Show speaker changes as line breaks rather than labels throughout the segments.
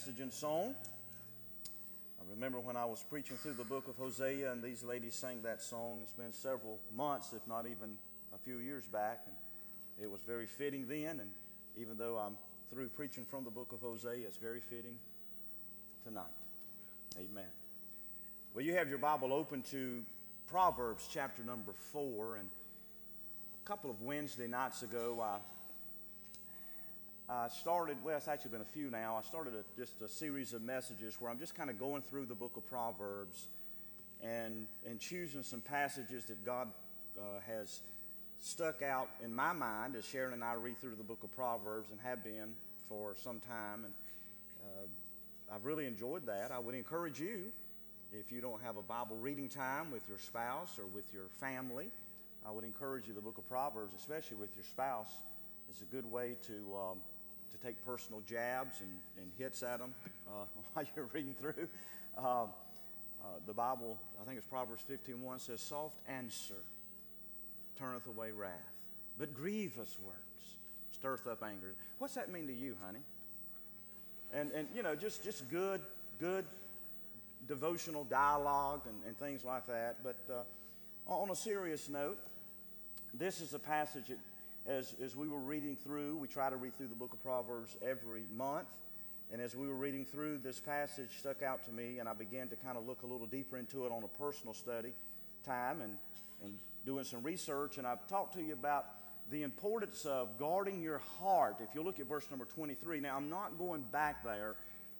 Message and song. I remember when I was preaching through the book of Hosea and these ladies sang that song. It's been several months, if not even a few years back, and it was very fitting then. And even though I'm through preaching from the book of Hosea, it's very fitting tonight. Amen. Well, you have your Bible open to Proverbs chapter number 4, and a couple of Wednesday nights ago I started, well, it's actually been a few now. I started just a series of messages where I'm just kind of going through the book of Proverbs and choosing some passages that God has stuck out in my mind as Sharon and I read through the book of Proverbs and have been for some time. And I've really enjoyed that. I would encourage you, if you don't have a Bible reading time with your spouse or with your family, I would encourage you the book of Proverbs, especially with your spouse. It's a good way to take personal jabs and hits at them while you're reading through. The Bible, I think it's Proverbs 15:1, says, "Soft answer turneth away wrath, but grievous words stirreth up anger." What's that mean to you, honey? And you know, just good devotional dialogue and things like that. But on a serious note, this is a passage that, as we were reading through, we try to read through the book of Proverbs every month. And as we were reading through, this passage stuck out to me, and I began to kind of look a little deeper into it on a personal study time and doing some research. And I've talked to you about the importance of guarding your heart. If you look at verse number 23, now I'm not going back there.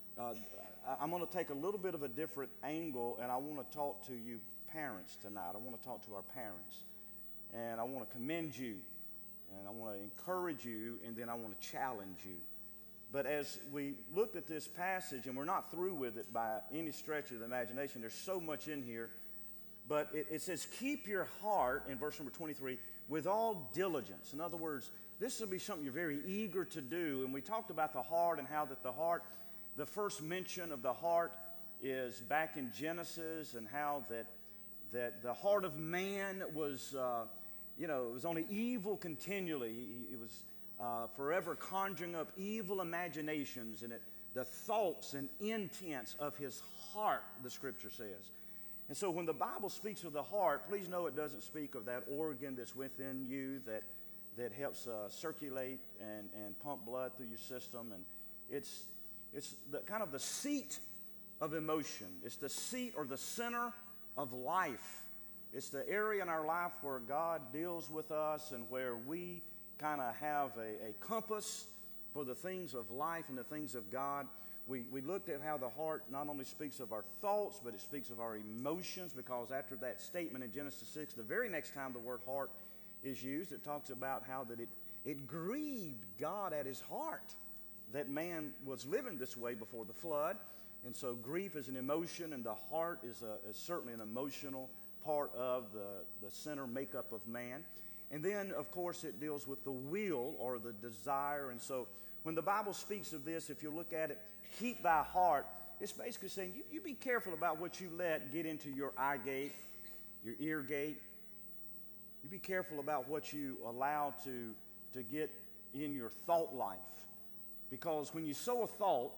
I'm going to take a little bit of a different angle, and I want to talk to you parents tonight. I want to talk to our parents, and I want to commend you. And I want to encourage you, and then I want to challenge you. But as we looked at this passage, and we're not through with it by any stretch of the imagination, there's so much in here. But it says, keep your heart, in verse number 23, with all diligence. In other words, this will be something you're very eager to do. And we talked about the heart and how that the heart, the first mention of the heart is back in Genesis, and how that the heart of man was... it was only evil continually. It was forever conjuring up evil imaginations, and the thoughts and intents of his heart, the scripture says. And so when the Bible speaks of the heart, please know it doesn't speak of that organ that's within you that helps circulate and pump blood through your system. And it's kind of the seat of emotion. It's the seat or the center of life. It's the area in our life where God deals with us and where we kind of have a compass for the things of life and the things of God. We looked at how the heart not only speaks of our thoughts, but it speaks of our emotions, because after that statement in Genesis 6, the very next time the word heart is used, it talks about how that it grieved God at his heart that man was living this way before the flood. And so grief is an emotion, and the heart is certainly an emotional part of the center makeup of man. And then, of course, it deals with the will or the desire. And so when the Bible speaks of this, if you look at it, keep thy heart, it's basically saying you be careful about what you let get into your eye gate, your ear gate. You be careful about what you allow to get in your thought life. Because when you sow a thought,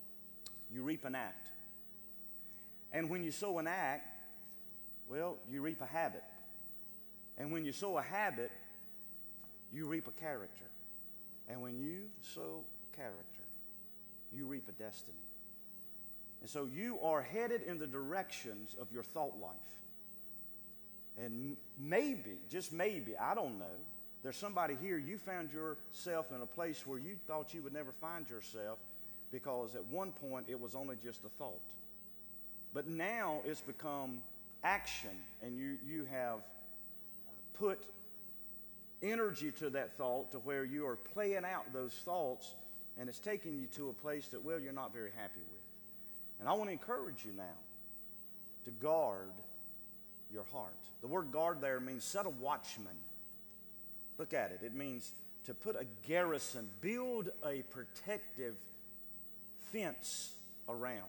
you reap an act. And when you sow an act, well, you reap a habit. And when you sow a habit, you reap a character. And when you sow a character, you reap a destiny. And so you are headed in the directions of your thought life. And maybe, just maybe, I don't know, there's somebody here, you found yourself in a place where you thought you would never find yourself, because at one point it was only just a thought. But now it's become action, and you have put energy to that thought to where you are playing out those thoughts, and it's taking you to a place that, well, you're not very happy with. And I want to encourage you now to guard your heart. The word guard there means set a watchman. Look at it. It means to put a garrison, build a protective fence around.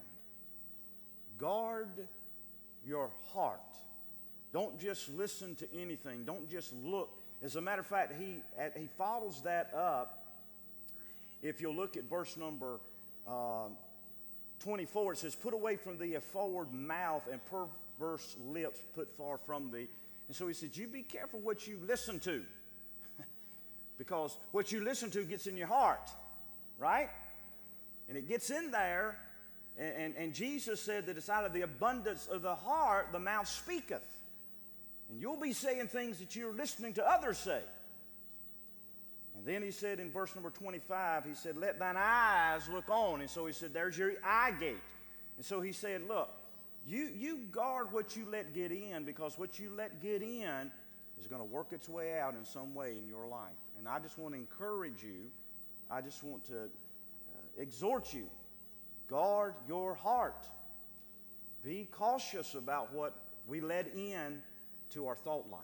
Guard your heart. Don't just listen to anything. Don't just look. As a matter of fact, he follows that up. If you'll look at verse number 24, it says, put away from thee a forward mouth and perverse lips put far from thee. And so he said, you be careful what you listen to. Because what you listen to gets in your heart, right? And it gets in there, and Jesus said that it's out of the abundance of the heart the mouth speaketh. And you'll be saying things that you're listening to others say. And then he said in verse number 25, he said, let thine eyes look on. And so he said, there's your eye gate. And so he said, look, you guard what you let get in, because what you let get in is going to work its way out in some way in your life. And I just want to encourage you. I just want to exhort you. Guard your heart. Be cautious about what we let in to our thought life.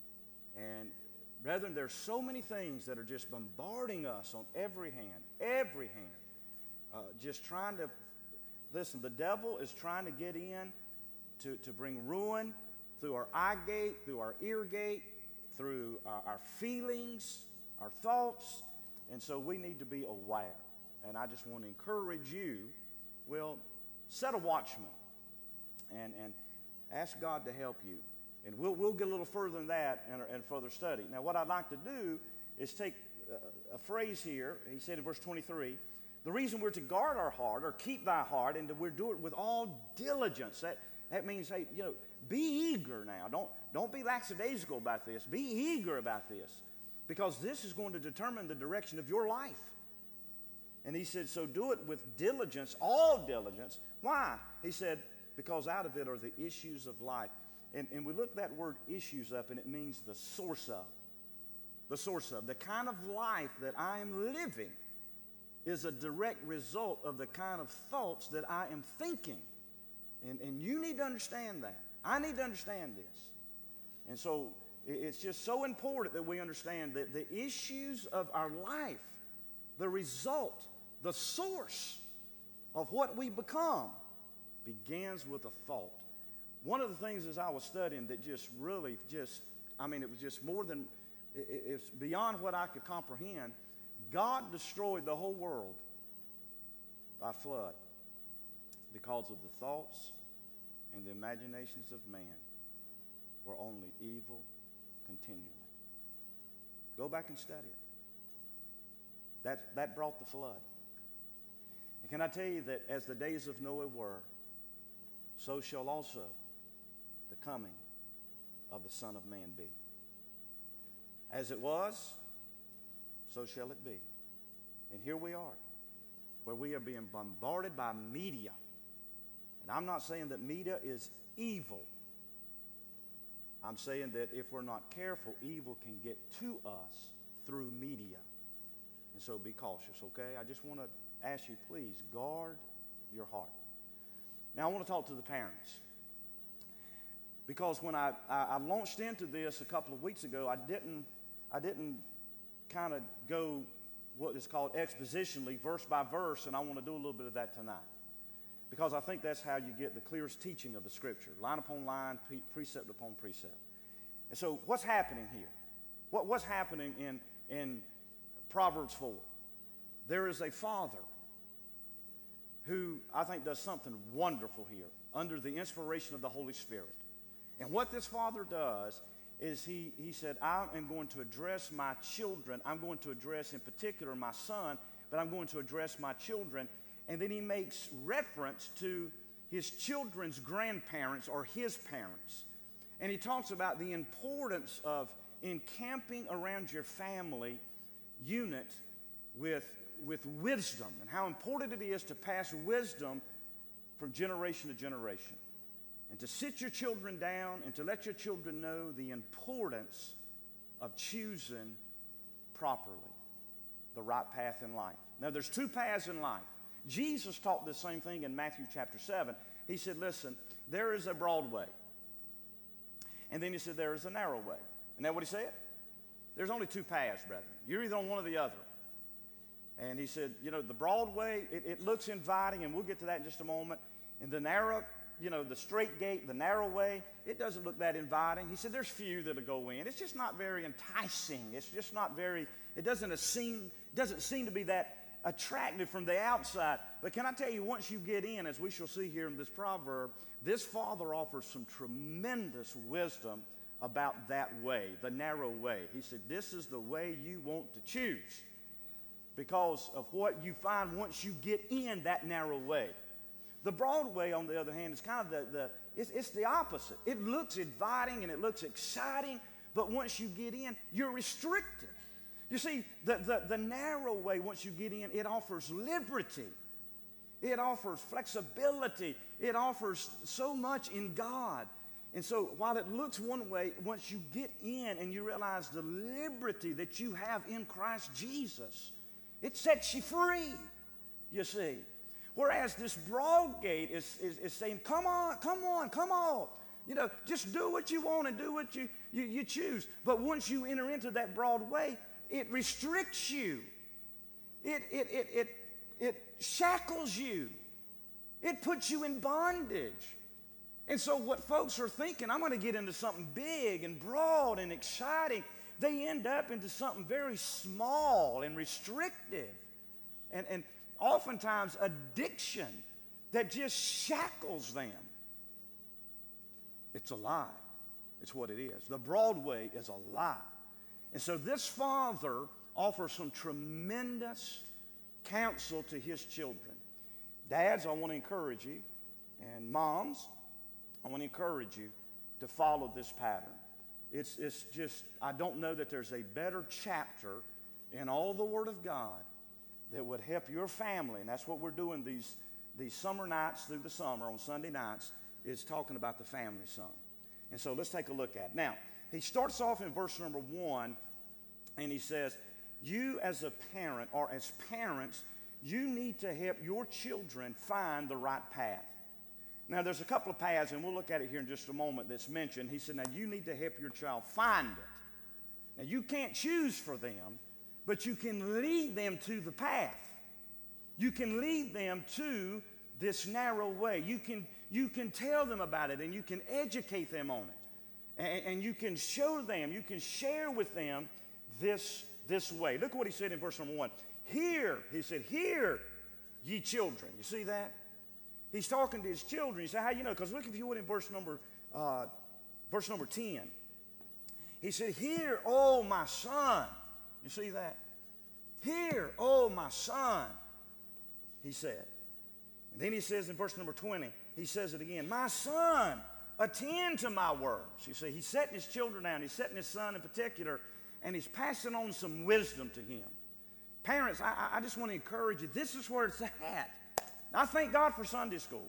And brethren, there's so many things that are just bombarding us on every hand, just trying to, listen, the devil is trying to get in to bring ruin through our eye gate, through our ear gate, through our feelings, our thoughts, and so we need to be aware. And I just want to encourage you, well, set a watchman and ask God to help you. And we'll get a little further than that in further study. Now, what I'd like to do is take a phrase here. He said in verse 23, the reason we're to guard our heart, or keep thy heart, and we're doing it with all diligence. That means, hey, be eager now. Don't be lackadaisical about this. Be eager about this, because this is going to determine the direction of your life. And he said, so do it with diligence, all diligence. Why? He said, because out of it are the issues of life. And we look that word issues up, and it means the source of. The source of. The kind of life that I am living is a direct result of the kind of thoughts that I am thinking. And you need to understand that. I need to understand this. And so it's just so important that we understand that the issues of our life, the result, the source of what we become, begins with a thought. One of the things as I was studying that just really it was just more than, it's beyond what I could comprehend. God destroyed the whole world by flood because of the thoughts and the imaginations of man were only evil continually. Go back and study it. That brought the flood. And can I tell you that as the days of Noah were, so shall also the coming of the Son of Man be. As it was, so shall it be. And here we are, where we are being bombarded by media. And I'm not saying that media is evil. I'm saying that if we're not careful, evil can get to us through media. And so be cautious, okay? I just want to ask you, please, guard your heart. Now, I want to talk to the parents. Because when I launched into this a couple of weeks ago, I didn't kind of go what is called expositionally, verse by verse, and I want to do a little bit of that tonight. Because I think that's how you get the clearest teaching of the Scripture, line upon line, precept upon precept. And so what's happening here? What's happening in Proverbs 4? There is a father who I think does something wonderful here under the inspiration of the Holy Spirit. And what this father does is he said, I am going to address my children. I'm going to address in particular my son, but I'm going to address my children. And then he makes reference to his children's grandparents or his parents. And he talks about the importance of encamping around your family unit with wisdom, and how important it is to pass wisdom from generation to generation. And to sit your children down and to let your children know the importance of choosing properly the right path in life. Now, there's two paths in life. Jesus taught the same thing in Matthew chapter 7. He said, listen, there is a broad way. And then he said, there is a narrow way. Isn't that what he said? There's only two paths, brethren. You're either on one or the other. And he said, the broad way, it looks inviting, and we'll get to that in just a moment. And the narrow, the straight gate, the narrow way, it doesn't look that inviting. He said there's few that'll go in. It's just not very enticing. It's just not very, it doesn't seem to be that attractive from the outside. But can I tell you, once you get in, as we shall see here in this proverb, this father offers some tremendous wisdom about that way, the narrow way. He said, this is the way you want to choose because of what you find once you get in that narrow way. The broad way, on the other hand, is kind of it's the opposite. It looks inviting and it looks exciting, but once you get in, you're restricted. You see, the narrow way, once you get in, it offers liberty. It offers flexibility. It offers so much in God. And so while it looks one way, once you get in and you realize the liberty that you have in Christ Jesus, it sets you free, you see. Whereas this broad gate is saying, come on, come on, come on. You know, just do what you want and do what you choose. But once you enter into that broad way, it restricts you. It shackles you. It puts you in bondage. And so what folks are thinking, I'm going to get into something big and broad and exciting, they end up into something very small and restrictive. And oftentimes addiction that just shackles them. It's a lie. It's what it is. The broad way is a lie. And so this father offers some tremendous counsel to his children. Dads, I want to encourage you, and moms, I want to encourage you to follow this pattern. It's just, I don't know that there's a better chapter in all the Word of God that would help your family, and that's what we're doing these summer nights through the summer on Sunday nights, is talking about the family some. And so let's take a look at it. Now, he starts off in verse number 1, and he says, you as a parent, or as parents, you need to help your children find the right path. Now, there's a couple of paths, and we'll look at it here in just a moment, that's mentioned. He said, now, you need to help your child find it. Now, you can't choose for them, but you can lead them to the path. You can lead them to this narrow way. You can tell them about it, and you can educate them on it. And you can show them, you can share with them this way. Look what he said in verse number 1. Hear, he said, hear, ye children. You see that? He's talking to his children. He said, how you know? Because look, if you would, in verse number 10. He said, hear, oh my son. You see that? Hear, oh my son, he said. And then he says in verse number 20, he says it again, my son, attend to my words. You see, he's setting his children down. He's setting his son in particular, and he's passing on some wisdom to him. Parents, I just want to encourage you, this is where it's at. I thank God for Sunday school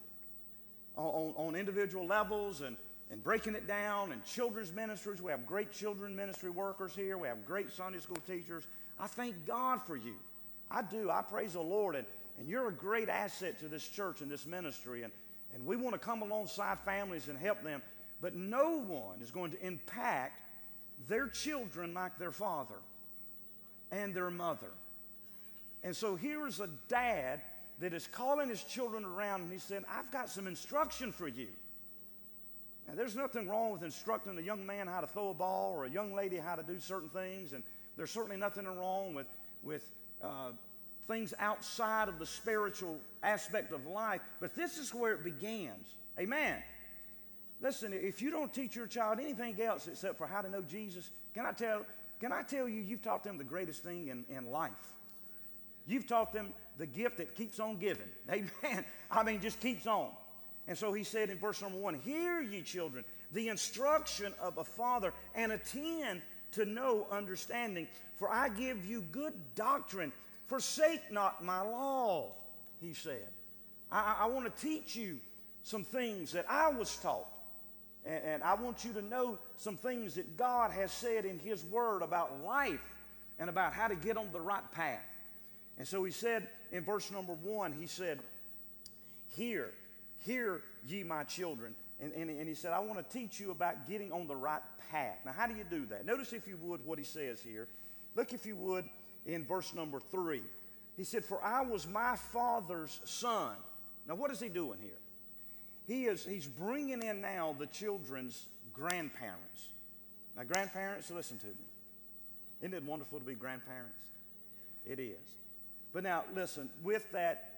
on individual levels and breaking it down, and children's ministries. We have great children ministry workers here. We have great Sunday school teachers. I thank God for you. I do. I praise the Lord. And you're a great asset to this church and this ministry. And we want to come alongside families and help them. But no one is going to impact their children like their father and their mother. And so here is a dad that is calling his children around, and he said, I've got some instruction for you. Now, there's nothing wrong with instructing a young man how to throw a ball or a young lady how to do certain things, and there's certainly nothing wrong with things outside of the spiritual aspect of life, but this is where it begins. Amen. Listen, if you don't teach your child anything else except for how to know Jesus, can I tell you, you've taught them the greatest thing in life. You've taught them the gift that keeps on giving. Amen. I mean, just keeps on. And so he said in verse number 1, hear ye children, the instruction of a father, and attend to know understanding. For I give you good doctrine. Forsake not my law, he said. I want to teach you some things that I was taught. And I want you to know some things that God has said in his word about life and about how to get on the right path. And so he said in verse number 1, he said, hear ye my children. And he said, I want to teach you about getting on the right path. Now, how do you do that? Notice, if you would, what he says here. Look, if you would, in verse number 3. He said, for I was my father's son. Now, what is he doing here? He's bringing in now the children's grandparents. Now, grandparents, listen to me. Isn't it wonderful to be grandparents? It is. But now, listen, with that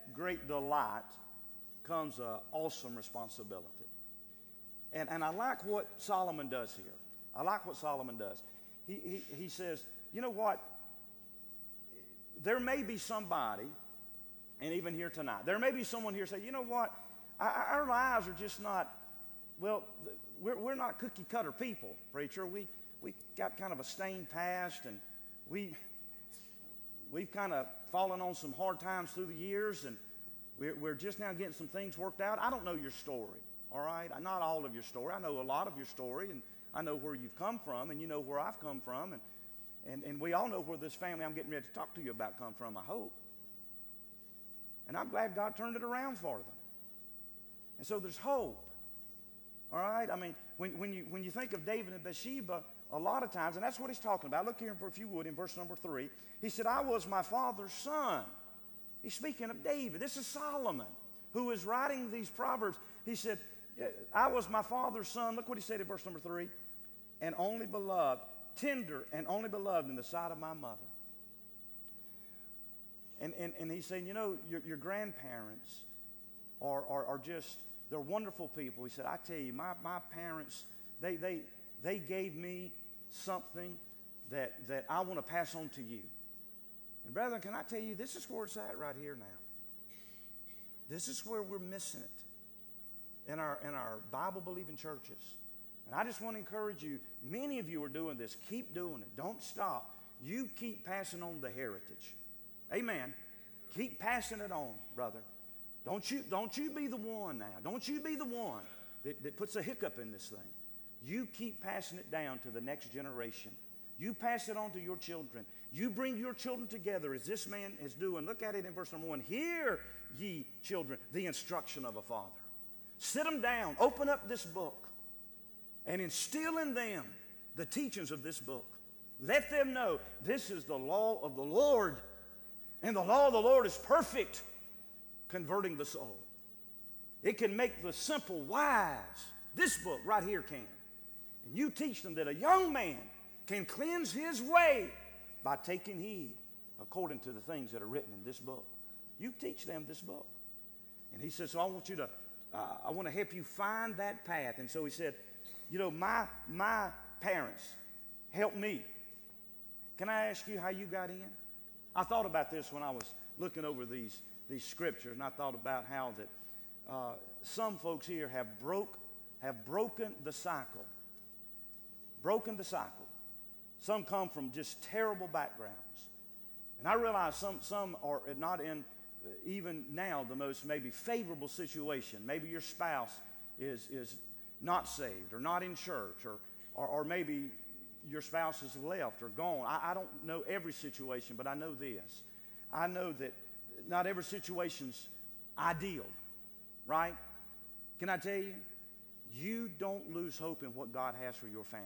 great delight comes an awesome responsibility. And I like what Solomon does here. I like what Solomon does. He says, you know what? There may be somebody, and even here tonight, there may be someone here say, you know what? Our lives are just not, well, we're not cookie cutter people, preacher. We got kind of a stained past, and we've kind of fallen on some hard times through the years, and we're just now getting some things worked out. I don't know your story, all right? Not all of your story. I know a lot of your story, and I know where you've come from, and you know where I've come from, and we all know where this family I'm getting ready to talk to you about come from, I hope. And I'm glad God turned it around for them. And so there's hope, all right? I mean, when you think of David and Bathsheba, a lot of times, and that's what he's talking about. Look here, if you would, in verse number 3. He said, I was my father's son. He's speaking of David. This is Solomon who is writing these Proverbs. He said, I was my father's son. Look what he said in verse number 3. And only beloved, tender and only beloved in the sight of my mother. And he's saying, you know, your grandparents are just, they're wonderful people. He said, I tell you, my parents, they gave me something that I want to pass on to you. And brethren, can I tell you, this is where it's at right here now. This is where we're missing it in our Bible-believing churches. And I just want to encourage you, many of you are doing this. Keep doing it. Don't stop. You keep passing on the heritage. Amen. Keep passing it on, brother. Don't you be the one now. Don't you be the one that puts a hiccup in this thing. You keep passing it down to the next generation. You pass it on to your children. You bring your children together as this man is doing. Look at it in verse number 1. Hear, ye children, the instruction of a father. Sit them down. Open up this book and instill in them the teachings of this book. Let them know this is the law of the Lord. And the law of the Lord is perfect, converting the soul. It can make the simple wise. This book right here can. And you teach them that a young man can cleanse his way by taking heed according to the things that are written in this book. You teach them this book. And he says, so I want to help you find that path. And so he said, you know, my parents helped me. Can I ask you how you got in? I thought about this when I was looking over these scriptures, and I thought about how that some folks here have broken the cycle. Broken the cycle. Some come from just terrible backgrounds. And I realize some are not in, even now, the most maybe favorable situation. Maybe your spouse is not saved or not in church, or maybe your spouse has left or gone. I don't know every situation, but I know this. I know that not every situation's ideal, right? Can I tell you? You don't lose hope in what God has for your family.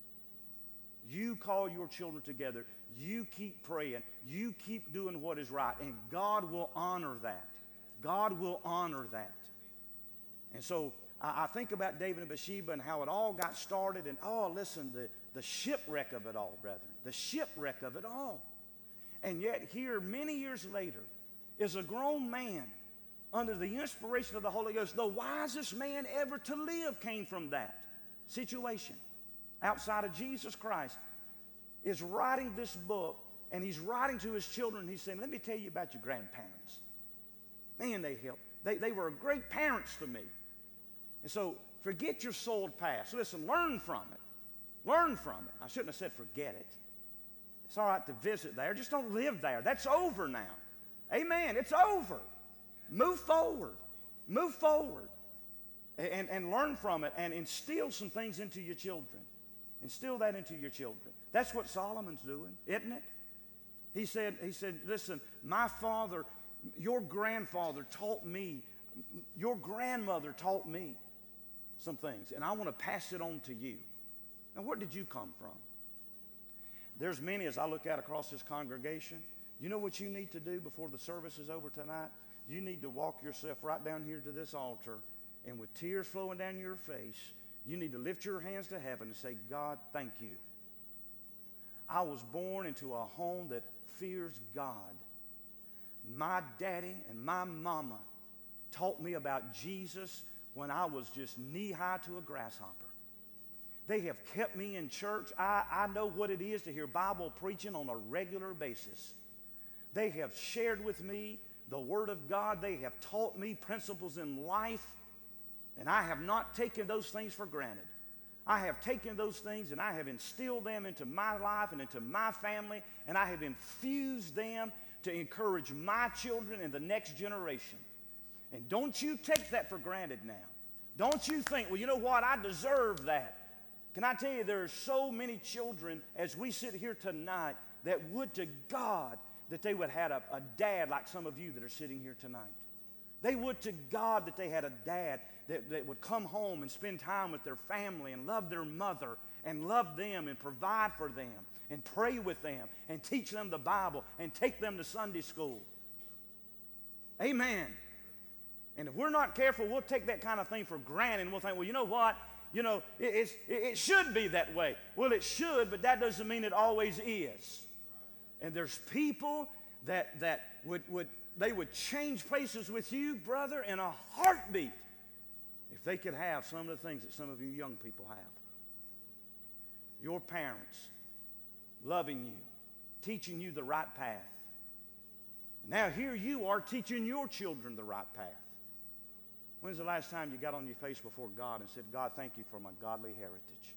You call your children together. You keep praying. You keep doing what is right, and God will honor that. God will honor that. And so I think about David and Bathsheba and how it all got started, and listen, the shipwreck of it all, brethren. The shipwreck of it all. And yet here, many years later, is a grown man under the inspiration of the Holy Ghost. The wisest man ever to live came from that situation. Outside of Jesus Christ, is writing this book, and he's writing to his children. He's saying, let me tell you about your grandparents. Man, they helped. They were great parents to me. And so forget your soiled past. Listen, learn from it. Learn from it. I shouldn't have said forget it. It's all right to visit there. Just don't live there. That's over now. Amen. It's over. Move forward. Move forward. And learn from it and instill some things into your children. Instill that into your children. That's what Solomon's doing, isn't it? He said, listen, my father, your grandfather taught me, your grandmother taught me some things, and I want to pass it on to you. Now, where did you come from? There's many, as I look out across this congregation, you know what you need to do before the service is over tonight? You need to walk yourself right down here to this altar, and with tears flowing down your face, you need to lift your hands to heaven and say, God, thank you. I was born into a home that fears God. my daddy and my mama taught me about Jesus when I was just knee-high to a grasshopper. They have kept me in church. I know what it is to hear Bible preaching on a regular basis. They have shared with me the Word of God. They have taught me principles in life, and I have not taken those things for granted. I have taken those things and I have instilled them into my life and into my family, and I have infused them to encourage my children and the next generation. And don't you take that for granted now. Don't you think, well, you know what, I deserve that. Can I tell you, there are so many children as we sit here tonight that would to God that they would have a dad like some of you that are sitting here tonight. They would to God that they had a dad that would come home and spend time with their family and love their mother and love them and provide for them and pray with them and teach them the Bible and take them to Sunday school. Amen. And if we're not careful, we'll take that kind of thing for granted and we'll think, well, you know what? You know, it should be that way. Well, it should, but that doesn't mean it always is. And there's people that would change places with you, brother, in a heartbeat if they could have some of the things that some of you young people have. Your parents loving you, teaching you the right path. Now here you are teaching your children the right path. When's the last time you got on your face before God and said, God, thank you for my godly heritage?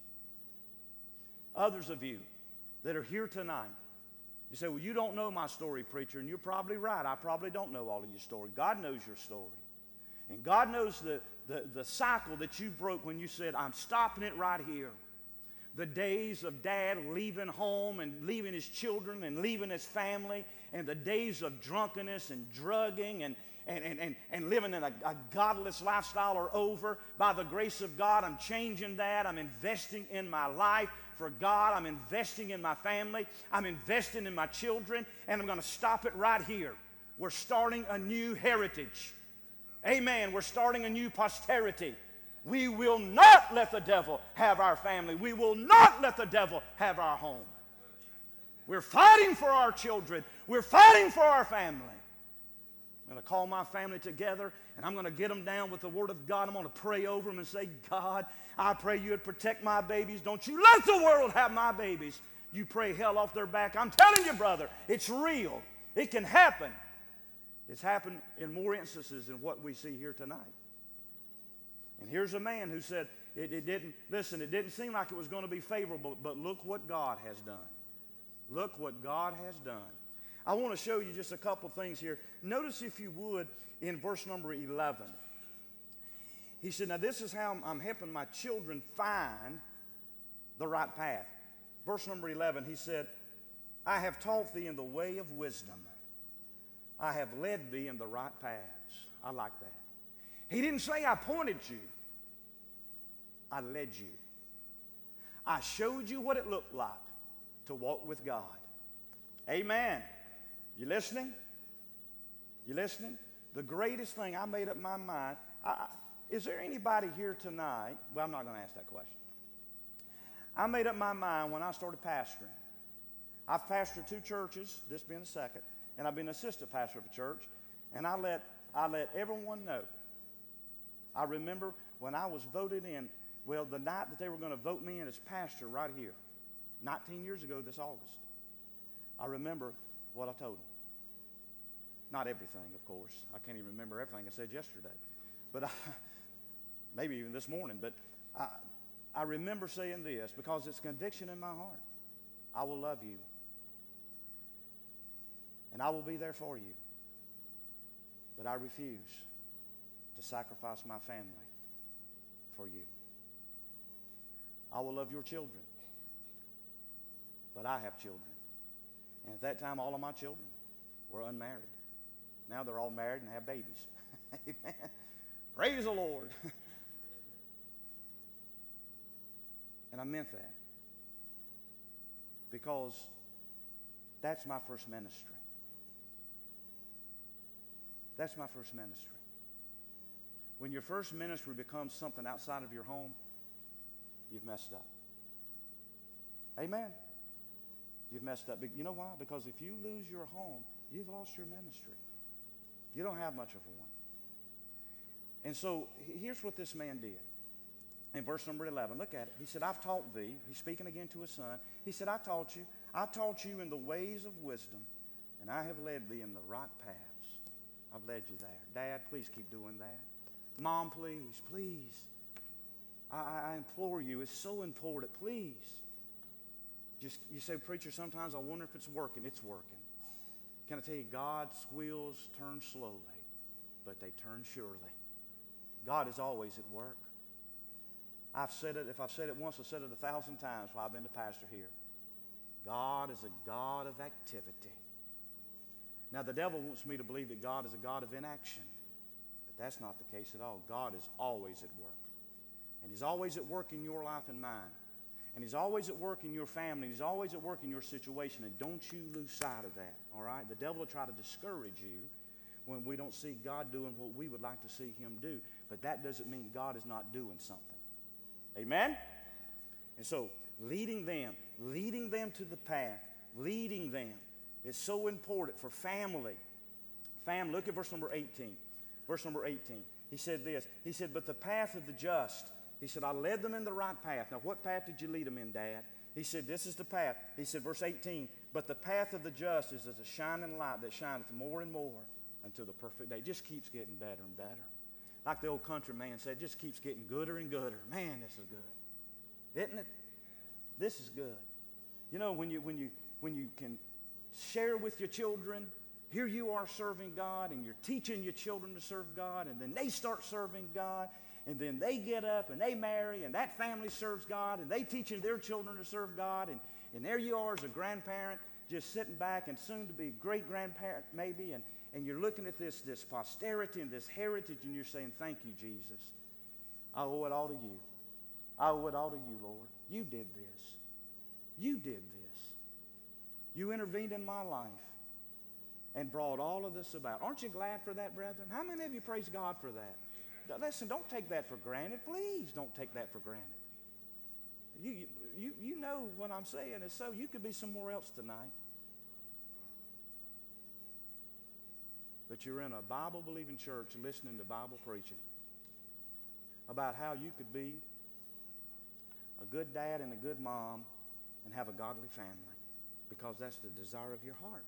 Others of you that are here tonight, you say, well, you don't know my story, preacher, and you're probably right. I probably don't know all of your story. God knows your story. And God knows the cycle that you broke when you said, I'm stopping it right here. The days of dad leaving home and leaving his children and leaving his family, and the days of drunkenness and drugging and living in a godless lifestyle are over. By the grace of God, I'm changing that. I'm investing in my life for God. I'm investing in my family. I'm investing in my children, and I'm going to stop it right here. We're starting a new heritage. Amen. We're starting a new posterity. We will not let the devil have our family. We will not let the devil have our home. We're fighting for our children. We're fighting for our family. I'm going to call my family together, and I'm going to get them down with the Word of God. I'm going to pray over them and say, God, I pray you would protect my babies. Don't you let the world have my babies. You pray hell off their back. I'm telling you, brother, it's real. It can happen. It's happened in more instances than what we see here tonight. And here's a man who said, it didn't seem like it was going to be favorable, but look what God has done. Look what God has done. I want to show you just a couple things here. Notice, if you would, in verse number 11. He said, now this is how I'm helping my children find the right path. Verse number 11, he said, I have taught thee in the way of wisdom. I have led thee in the right paths. I like that. He didn't say I pointed you. I led you. I showed you what it looked like to walk with God. Amen. You listening? You listening? The greatest thing, I made up my mind. Is there anybody here tonight? Well, I'm not going to ask that question. I made up my mind when I started pastoring. I've pastored 2 churches, this being the second, and I've been assistant pastor of a church, and I let everyone know. I remember when I was voted in, well, the night that they were going to vote me in as pastor right here, 19 years ago this August. I remember what I told them. Not everything, of course. I can't even remember everything I said yesterday. But maybe even this morning. But I remember saying this because it's conviction in my heart. I will love you. And I will be there for you. But I refuse to sacrifice my family for you. I will love your children. But I have children. And at that time, all of my children were unmarried. Now they're all married and have babies. Amen. Praise the Lord. And I meant that. Because that's my first ministry. That's my first ministry. When your first ministry becomes something outside of your home, you've messed up. Amen. You've messed up. You know why? Because if you lose your home, you've lost your ministry. You don't have much of a one. And so here's what this man did. In verse number 11, look at it. He said, I've taught thee. He's speaking again to his son. He said, I taught you in the ways of wisdom, and I have led thee in the right paths. I've led you there. Dad, please keep doing that. Mom, please. I implore you. It's so important. Please. Just, you say, preacher, sometimes I wonder if it's working. It's working. Can I tell you, God's wheels turn slowly, but they turn surely. God is always at work. I've said it, if I've said it once, I've said it 1,000 times while I've been the pastor here. God is a God of activity. Now, the devil wants me to believe that God is a God of inaction, but that's not the case at all. God is always at work. And He's always at work in your life and mine. And He's always at work in your family. He's always at work in your situation. And don't you lose sight of that, all right? The devil will try to discourage you when we don't see God doing what we would like to see Him do. But that doesn't mean God is not doing something. Amen? And so, leading them to the path, leading them is so important for family. Family, look at verse number 18. Verse number 18. He said this. He said, but the path of the just. He said, I led them in the right path. Now, what path did you lead them in, Dad? He said, this is the path. He said, verse 18, but the path of the just is as a shining light that shineth more and more until the perfect day. It just keeps getting better and better. Like the old country man said, it just keeps getting gooder and gooder. Man, this is good. Isn't it? This is good. You know, when you can share with your children, here you are serving God, and you're teaching your children to serve God, and then they start serving God, and then they get up and they marry, and that family serves God, and they teaching their children to serve God, and there you are as a grandparent just sitting back and soon to be great-grandparent maybe, and you're looking at this posterity and this heritage, and you're saying, thank you, Jesus. I owe it all to you. I owe it all to you, Lord. You did this. You did this. You intervened in my life and brought all of this about. Aren't you glad for that, brethren? How many of you praise God for that? Listen, don't take that for granted. Please don't take that for granted. You know what I'm saying is so. You could be somewhere else tonight. But you're in a Bible-believing church listening to Bible preaching about how you could be a good dad and a good mom and have a godly family, because that's the desire of your heart.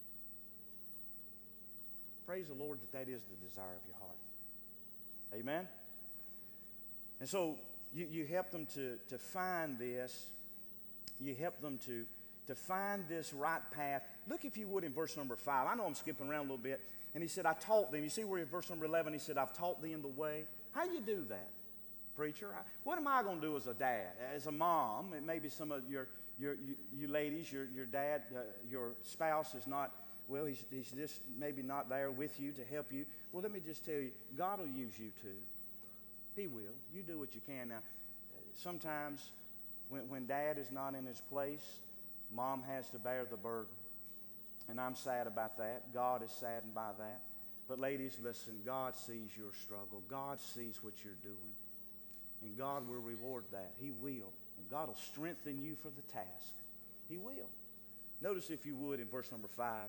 Praise the Lord that is the desire of your heart. Amen? And so you help them to find this. You help them to find this right path. Look, if you would, in verse number 5. I know I'm skipping around a little bit. And he said, I taught them. You see where in verse number 11 he said, I've taught thee in the way. How do you do that, preacher? What am I going to do as a dad, as a mom? And maybe some of you ladies, your dad, your spouse is not, well, he's just maybe not there with you to help you. Well, let me just tell you, God will use you too. He will. You do what you can. Now, sometimes when dad is not in his place, mom has to bear the burden. And I'm sad about that. God is saddened by that. But ladies, listen, God sees your struggle. God sees what you're doing. And God will reward that. He will. And God will strengthen you for the task. He will. Notice, if you would, in verse number 5.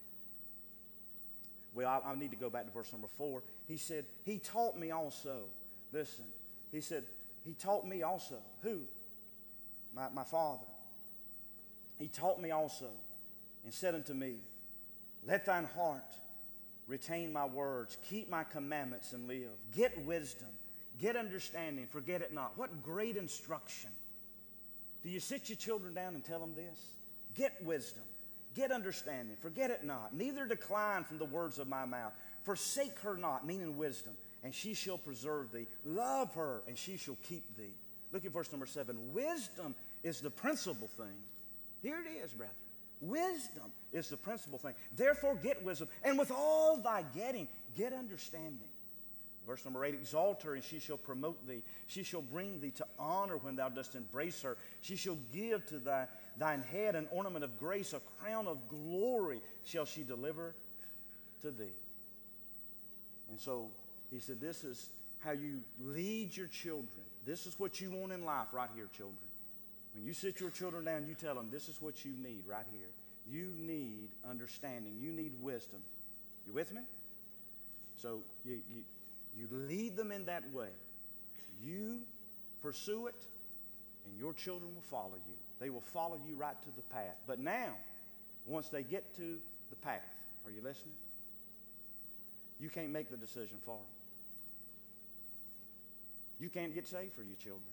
Well, I need to go back to verse number 4. He said, he taught me also. Listen, he said, he taught me also. Who? My Father. He taught me also, and said unto me, let thine heart retain my words, keep my commandments, and live. Get wisdom, get understanding, forget it not. What great instruction. Do you sit your children down and tell them this? Get wisdom, get understanding, forget it not. Neither decline from the words of my mouth. Forsake her not, meaning wisdom, and she shall preserve thee. Love her, and she shall keep thee. Look at verse number 7. Wisdom is the principal thing. Here it is, brethren. Wisdom is the principal thing. Therefore get wisdom, and with all thy getting, get understanding. Verse number 8, exalt her, and she shall promote thee. She shall bring thee to honor when thou dost embrace her. She shall give to thine head an ornament of grace, a crown of glory shall she deliver to thee. And so he said, this is how you lead your children. This is what you want in life right here, children. When you sit your children down, you tell them, this is what you need right here. You need understanding. You need wisdom. You with me? So you lead them in that way. You pursue it, and your children will follow you. They will follow you right to the path. But now, once they get to the path, are you listening? You can't make the decision for them. You can't get saved for your children.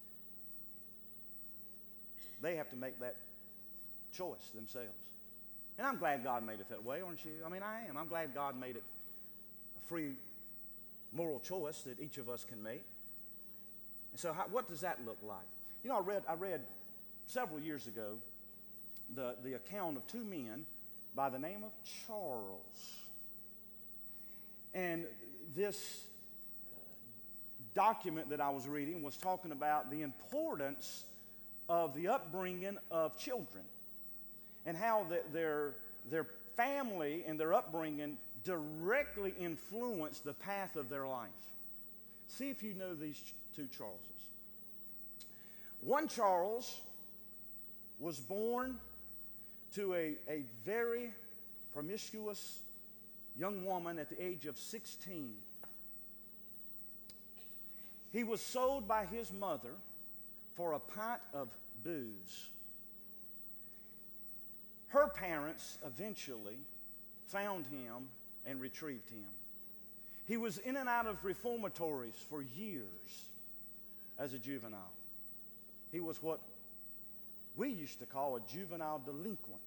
They have to make that choice themselves. And I'm glad God made it that way, aren't you? I mean, I am. I'm glad God made it a free moral choice that each of us can make. And so what does that look like? You know, I read several years ago the account of two men by the name of Charles. And this document that I was reading was talking about the importance of the upbringing of children and how their family and their upbringing directly influence the path of their life. See if you know these two Charleses. One Charles was born to a very promiscuous young woman at the age of 16. He was sold by his mother for a pint of booze. Her parents eventually found him and retrieved him. He was in and out of reformatories for years as a juvenile. He was what we used to call a juvenile delinquent.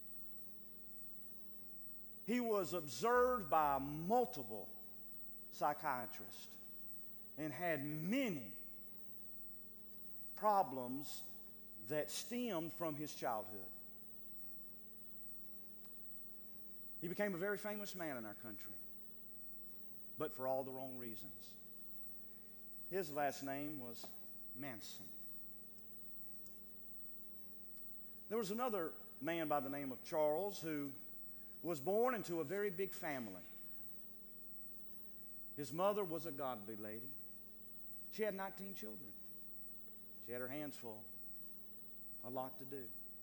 He was observed by multiple psychiatrists and had many problems that stemmed from his childhood. He became a very famous man in our country, but for all the wrong reasons. His last name was Manson. There was another man by the name of Charles who was born into a very big family. His mother was a godly lady. She had 19 children. She had her hands full, a lot to do.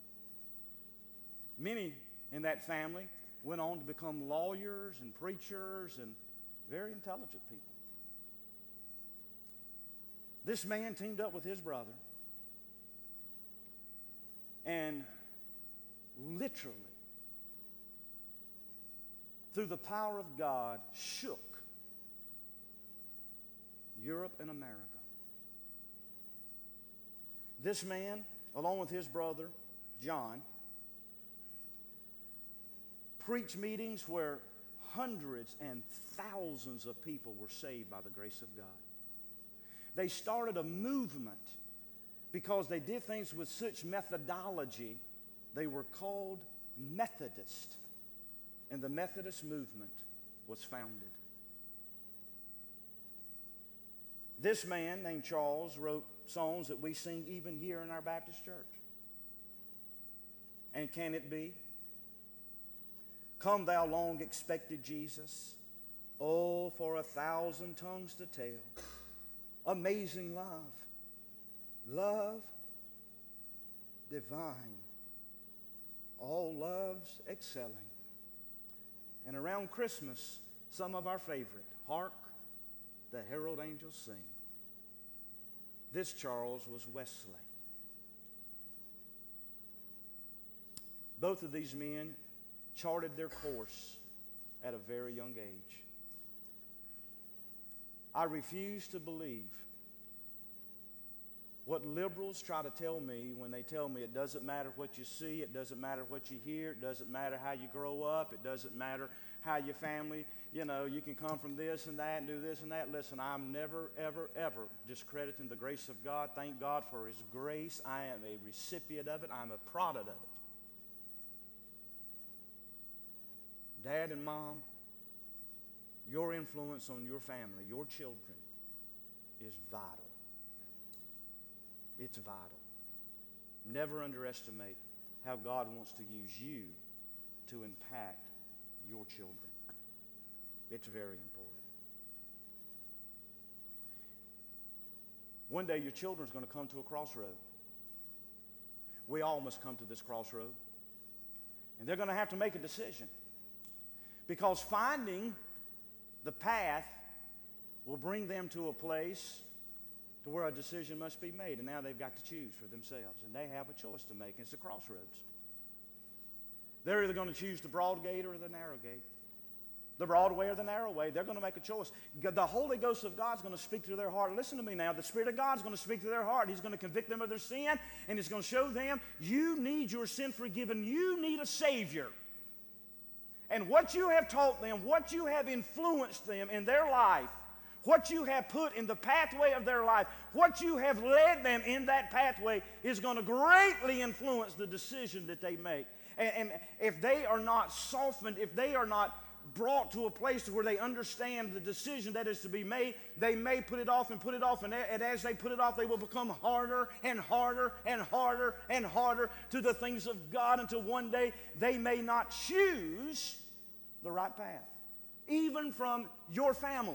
Many in that family went on to become lawyers and preachers and very intelligent people. This man teamed up with his brother and literally, through the power of God, shook Europe and America. This man, along with his brother, John, preached meetings where hundreds and thousands of people were saved by the grace of God. They started a movement because they did things with such methodology. They were called Methodist, and the Methodist movement was founded. This man named Charles wrote songs that we sing even here in our Baptist church. And can it be? Come thou long expected Jesus, oh, for 1,000 tongues to tell. Amazing love, love divine, all loves excelling. And around Christmas, some of our favorite, Hark, the herald angels sing. This Charles was Wesley. Both of these men charted their course at a very young age. I refuse to believe what liberals try to tell me when they tell me it doesn't matter what you see, it doesn't matter what you hear, it doesn't matter how you grow up, it doesn't matter how your family, you can come from this and that and do this and that. Listen, I'm never, ever, ever discrediting the grace of God. Thank God for His grace. I am a recipient of it. I'm a product of it. Dad and Mom, your influence on your family, your children, is vital. It's vital. Never underestimate how God wants to use you to impact your children. It's very important. One day your children's going to come to a crossroad. We all must come to this crossroad. And they're going to have to make a decision. Because finding the path will bring them to a place to where a decision must be made. And now they've got to choose for themselves. And they have a choice to make. It's a crossroads. They're either going to choose the broad gate or the narrow gate. The broad way or the narrow way. They're going to make a choice. The Holy Ghost of God's going to speak to their heart. Listen to me now. The Spirit of God's going to speak to their heart. He's going to convict them of their sin, and He's going to show them, you need your sin forgiven. You need a Savior. And what you have taught them, what you have influenced them in their life, what you have put in the pathway of their life, what you have led them in that pathway is going to greatly influence the decision that they make. And if they are not softened, if they are not brought to a place where they understand the decision that is to be made, they may put it off and put it off, and as they put it off, they will become harder and harder and harder and harder to the things of God until one day they may not choose the right path. Even from your family,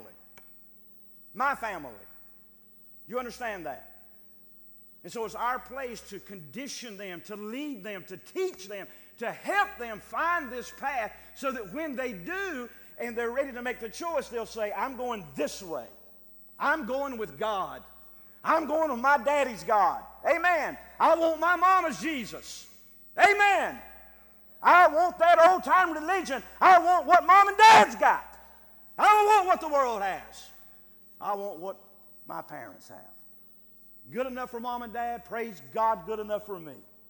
my family. You understand that? And so it's our place to condition them, to lead them, to teach them, to help them find this path so that when they do and they're ready to make the choice, they'll say, I'm going this way. I'm going with God. I'm going with my daddy's God. Amen. I want my mama's Jesus. Amen. I want that old-time religion. I want what mom and dad's got. I don't want what the world has. I want what my parents have. Good enough for mom and dad. Praise God, good enough for me.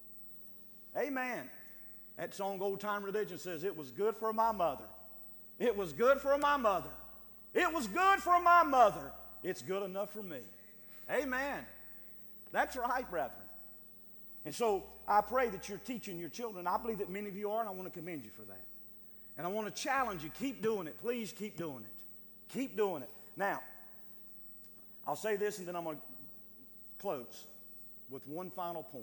Amen. That song, Old Time Religion, says, it was good for my mother. It was good for my mother. It was good for my mother. It's good enough for me. Amen. That's right, brethren. And so I pray that you're teaching your children. I believe that many of you are, and I want to commend you for that. And I want to challenge you. Keep doing it. Please keep doing it. Keep doing it. Now, I'll say this, and then I'm going to close with one final point.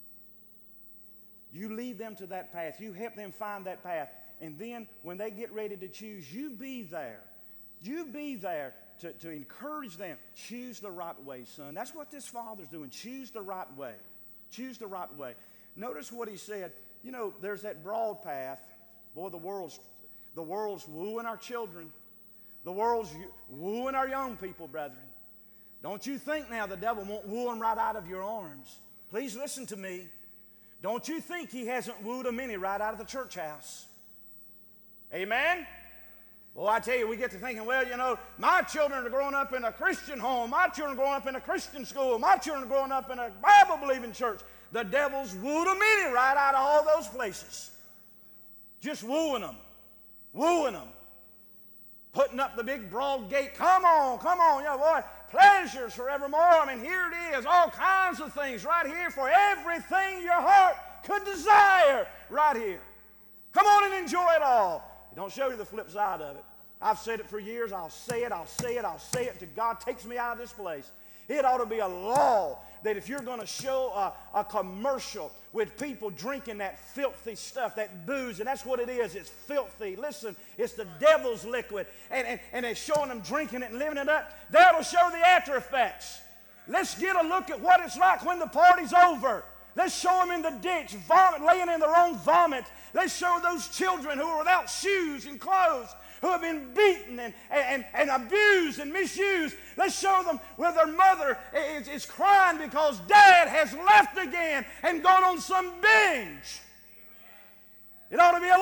You lead them to that path. You help them find that path. And then when they get ready to choose, you be there. You be there to encourage them. Choose the right way, son. That's what this father's doing. Choose the right way. Choose the right way. Notice what he said. You know, there's that broad path. Boy, the world's wooing our children. The world's wooing our young people, brethren. Don't you think now the devil won't woo them right out of your arms. Please listen to me. Don't you think he hasn't wooed them any right out of the church house. Amen? Well, I tell you, we get to thinking, well, you know, my children are growing up in a Christian home. My children are growing up in a Christian school. My children are growing up in a Bible-believing church. The devil's wooed them any right out of all those places. Just wooing them. Wooing them. Putting up the big broad gate. Come on, you know, boy. Pleasures forevermore. I mean, here it is. All kinds of things right here for everything your heart could desire right here. Come on and enjoy it all. It don't show you the flip side of it. I've said it for years. I'll say it till God takes me out of this place. It ought to be a law that if you're going to show a commercial with people drinking that filthy stuff, that booze, and that's what it is, it's filthy. Listen, it's the devil's liquid, and they're showing them drinking it and living it up. That'll show the after effects. Let's get a look at what it's like when the party's over. Let's show them in the ditch, laying in their own vomit. Let's show those children who are without shoes and clothes, who have been beaten and abused and misused. Let's show them where their mother is crying because dad has left again and gone on some binge. It ought to be a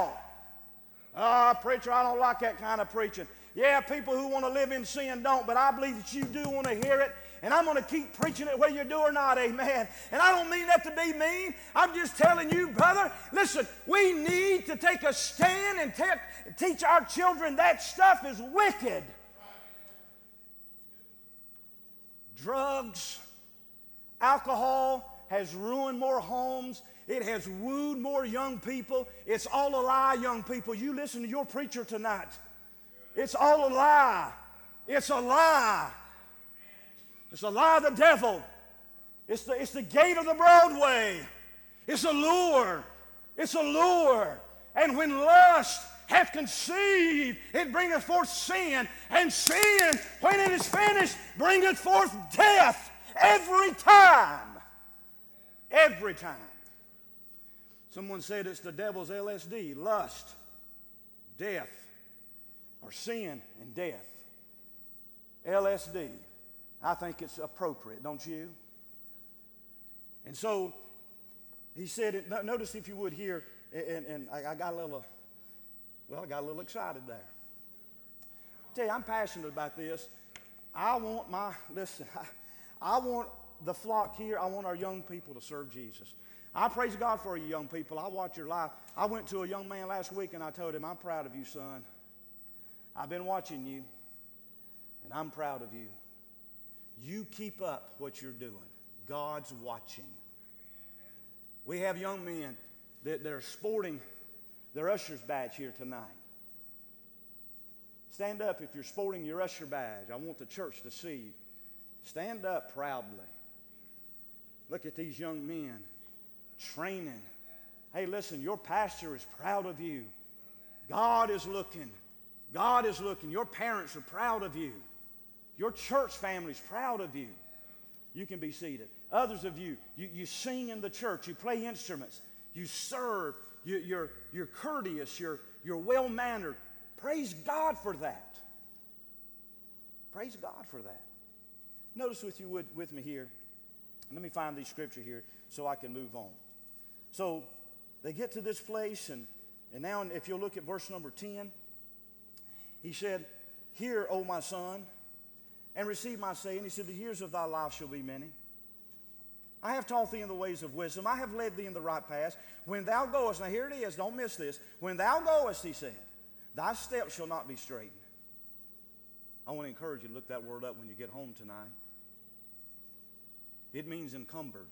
law. Preacher, I don't like that kind of preaching. Yeah, people who want to live in sin don't, but I believe that you do want to hear it. And I'm going to keep preaching it whether you do or not, amen. And I don't mean that to be mean. I'm just telling you, brother, listen, we need to take a stand and teach our children that stuff is wicked. Drugs, alcohol has ruined more homes. It has wooed more young people. It's all a lie, young people. You listen to your preacher tonight. It's all a lie. It's a lie. It's a lie of the devil. It's the gate of the broad way. It's a lure. It's a lure. And when lust hath conceived, it bringeth forth sin. And sin, when it is finished, bringeth forth death. Every time. Every time. Someone said it's the devil's LSD. Lust, death, or sin and death. LSD. I think it's appropriate, don't you? And so he said, notice if you would here, and I got a little excited there. I tell you, I'm passionate about this. I want the flock here, I want our young people to serve Jesus. I praise God for you young people. I watch your life. I went to a young man last week and I told him, I'm proud of you, son. I've been watching you, and I'm proud of you. You keep up what you're doing. God's watching. We have young men that are sporting their usher's badge here tonight. Stand up if you're sporting your usher badge. I want the church to see you. Stand up proudly. Look at these young men training. Hey, listen, your pastor is proud of you. God is looking. God is looking. Your parents are proud of you. Your church family is proud of you. You can be seated. Others of you, you sing in the church. You play instruments. You serve. You're courteous. You're well-mannered. Praise God for that. Praise God for that. Notice if you would with me here. Let me find these scripture here so I can move on. So they get to this place, and now if you'll look at verse number 10, he said, Hear, O my son, and receive my saying. He said, The years of thy life shall be many. I have taught thee in the ways of wisdom. I have led thee in the right path. When thou goest, now here it is, don't miss this. When thou goest, he said, thy steps shall not be straightened. I want to encourage you to look that word up when you get home tonight. It means encumbered.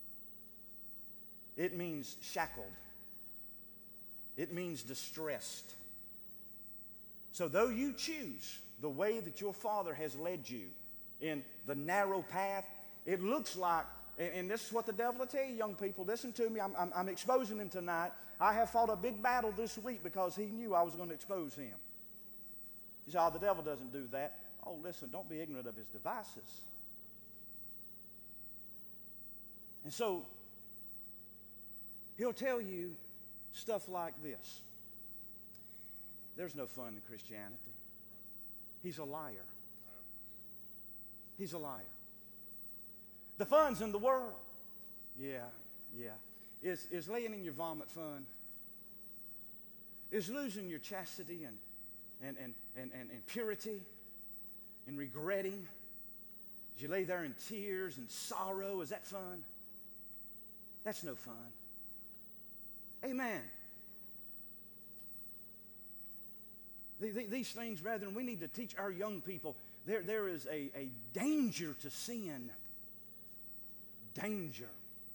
It means shackled. It means distressed. So though you choose the way that your Father has led you in the narrow path, it looks like, and this is what the devil will tell you, young people, listen to me, I'm exposing him tonight. I have fought a big battle this week because he knew I was going to expose him. You say, oh, the devil doesn't do that. Oh, listen, don't be ignorant of his devices. And so, he'll tell you stuff like this. There's no fun in Christianity. He's a liar. He's a liar. The fun's in the world. Yeah. Is laying in your vomit fun? Is losing your chastity and purity and regretting? As you lay there in tears and sorrow, is that fun? That's no fun. Amen. These things, brethren, we need to teach our young people. There is a danger to sin. Danger.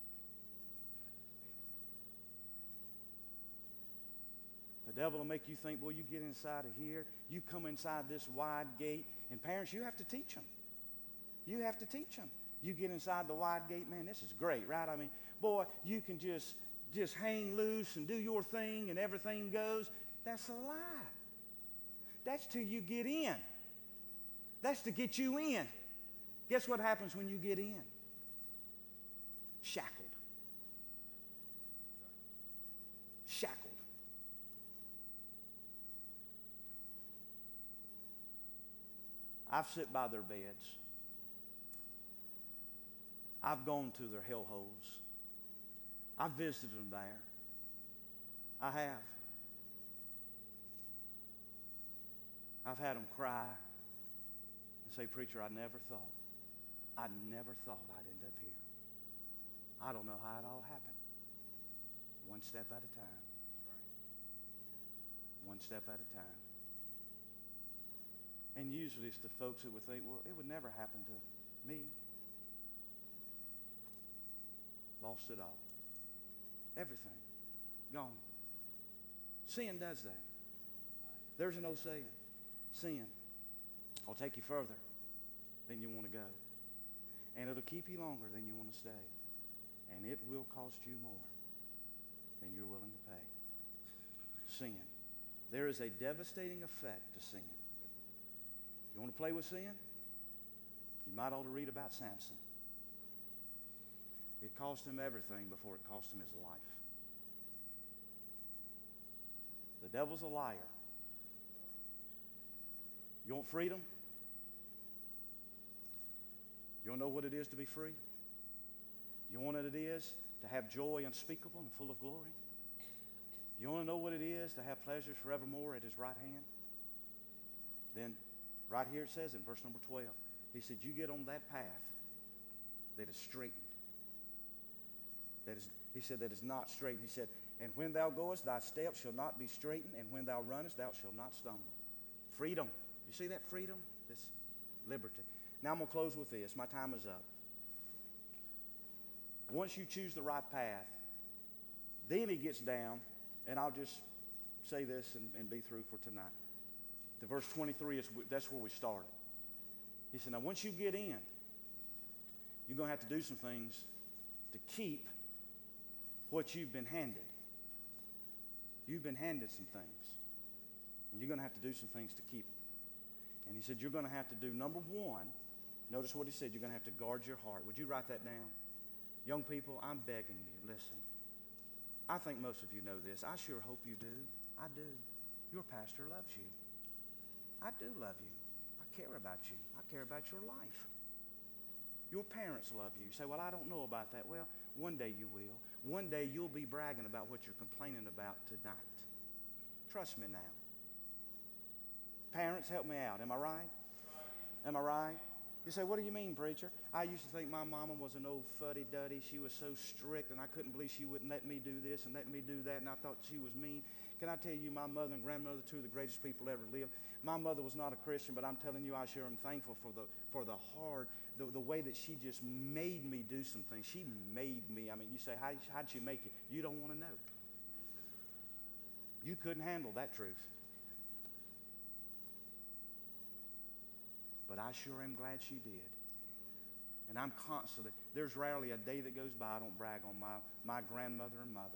The devil will make you think, well, you get inside of here, you come inside this wide gate, and parents, you have to teach them. You have to teach them. You get inside the wide gate, man, this is great, right? I mean, boy, you can just hang loose and do your thing and everything goes. That's a lie. That's till you get in. That's to get you in. Guess what happens when you get in? Shackled. Shackled. I've sit by their beds. I've gone to their hellholes. I've visited them there. I have. I've had them cry and say, preacher, I never thought I'd end up here. I don't know how it all happened. One step at a time. One step at a time. And usually it's the folks that would think, well, it would never happen to me. Lost it all. Everything. Gone. Sin does that. There's an old saying. Sin will take you further than you want to go. And it'll keep you longer than you want to stay. And it will cost you more than you're willing to pay. Sin. There is a devastating effect to sin. You want to play with sin? You might ought to read about Samson. It cost him everything before it cost him his life. The devil's a liar. You want freedom? You want to know what it is to be free? You want what it is to have joy unspeakable and full of glory? You want to know what it is to have pleasures forevermore at his right hand? Then right here it says in verse number 12, he said, you get on that path that is straightened. He said that is not straightened. He said, and when thou goest, thy steps shall not be straightened, and when thou runnest, thou shalt not stumble. Freedom. You see that freedom? This liberty. Now I'm going to close with this. My time is up. Once you choose the right path, then he gets down, and I'll just say this and be through for tonight. To verse 23, that's where we started. He said, now once you get in, you're going to have to do some things to keep what you've been handed. You've been handed some things, and you're going to have to do some things to keep it. And he said, you're going to have to do, number one, notice what he said, you're going to have to guard your heart. Would you write that down? Young people, I'm begging you, listen. I think most of you know this. I sure hope you do. I do. Your pastor loves you. I do love you. I care about you. I care about your life. Your parents love you. You say, well, I don't know about that. Well, one day you will. One day you'll be bragging about what you're complaining about tonight. Trust me now. Parents, help me out. Am I right? Am I right? You say, what do you mean, preacher? I used to think my mama was an old fuddy-duddy. She was so strict, and I couldn't believe she wouldn't let me do this and let me do that, and I thought she was mean. Can I tell you, my mother and grandmother, two of the greatest people ever lived. My mother was not a Christian, but I'm telling you, I sure am thankful for the way that she just made me do some things. She made me. I mean, you say, how'd she make you? You don't want to know. You couldn't handle that truth. But I sure am glad she did. And I'm constantly, there's rarely a day that goes by I don't brag on my grandmother and mother.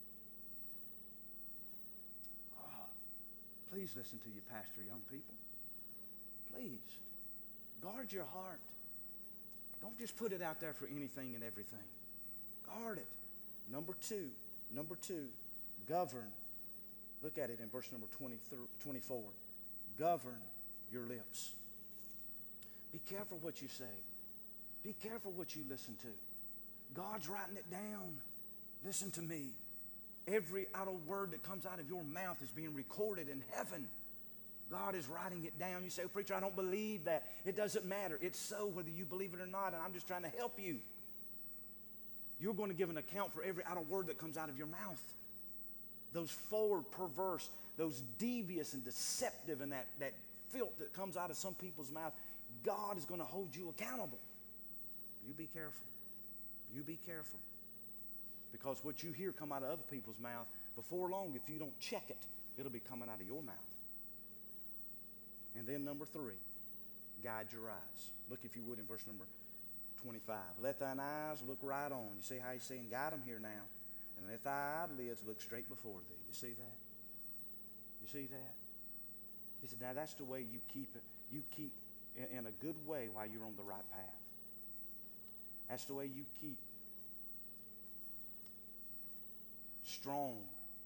Oh, please listen to your pastor, young people. Please. Guard your heart. Don't just put it out there for anything and everything. Guard it. Number two, govern. Look at it in verse number 24. Govern your lips. Be careful what you say. Be careful what you listen to. God's writing it down. Listen to me. Every idle word that comes out of your mouth is being recorded in heaven. God is writing it down. You say, preacher, I don't believe that. It doesn't matter. It's so whether you believe it or not, and I'm just trying to help you. You're going to give an account for every idle word that comes out of your mouth. Those forward, perverse, those devious and deceptive, and that filth that comes out of some people's mouth, God is going to hold you accountable. You be careful. You be careful. Because what you hear come out of other people's mouth, before long, if you don't check it, it'll be coming out of your mouth. And then number 3, guide your eyes. Look, if you would, in verse number 25. Let thine eyes look right on. You see how he's saying, guide them here now. And let thy eyelids look straight before thee. You see that? You see that? He said, now that's the way you keep it. You keep in a good way while you're on the right path. That's the way you keep strong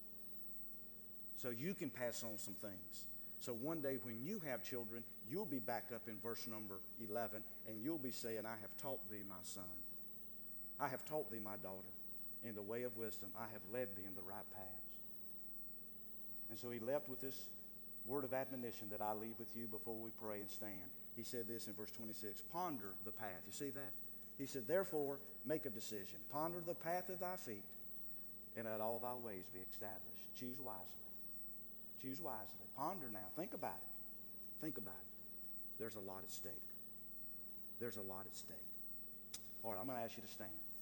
so you can pass on some things. So one day when you have children, you'll be back up in verse number 11, and you'll be saying, I have taught thee, my son. I have taught thee, my daughter, in the way of wisdom. I have led thee in the right paths. And so he left with this word of admonition that I leave with you before we pray and stand. He said this in verse 26, ponder the path. You see that? He said, therefore, make a decision. Ponder the path of thy feet, and let all thy ways be established. Choose wisely. Choose wisely. Ponder now. Think about it. Think about it. There's a lot at stake. There's a lot at stake. All right, I'm going to ask you to stand.